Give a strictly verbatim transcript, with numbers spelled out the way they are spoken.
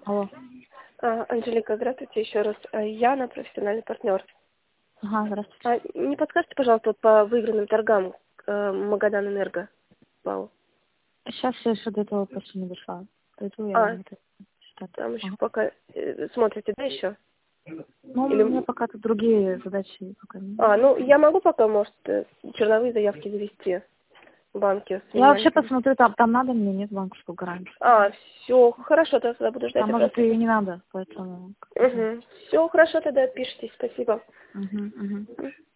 Алло. А, Анжелика, здравствуйте еще раз. А, Яна, профессиональный партнер. Ага, здравствуйте. А, не подскажете, пожалуйста, вот по выигранным торгам э, Магадан Энерго? Пау. Сейчас я еще до этого просто не дошла. Пойду я А, вам это читать. там еще Ага. пока э, смотрите, да, еще? Ну, у Или... меня пока тут другие задачи пока не. А, ну, я могу пока, может, э, черновые заявки завести в банке с Я вообще минимальным. посмотрю, там, там надо мне, нет, банковскую гарантию. А, все, хорошо, тогда буду ждать А может обратно. и не надо, поэтому как-то так. Угу. Все, хорошо, тогда отпишитесь, спасибо. Угу, угу.